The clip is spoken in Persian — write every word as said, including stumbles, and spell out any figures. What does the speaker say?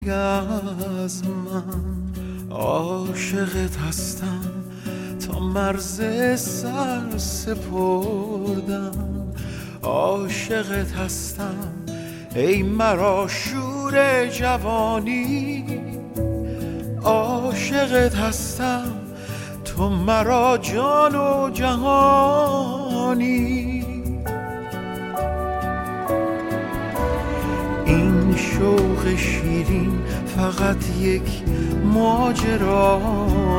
از من عاشقت هستم تا مرز سر سپردم، عاشقت هستم ای مرا شور جوانی، عاشقت هستم تو مرا جان و جهانی. این شوق شیرین فقط یک ماجرا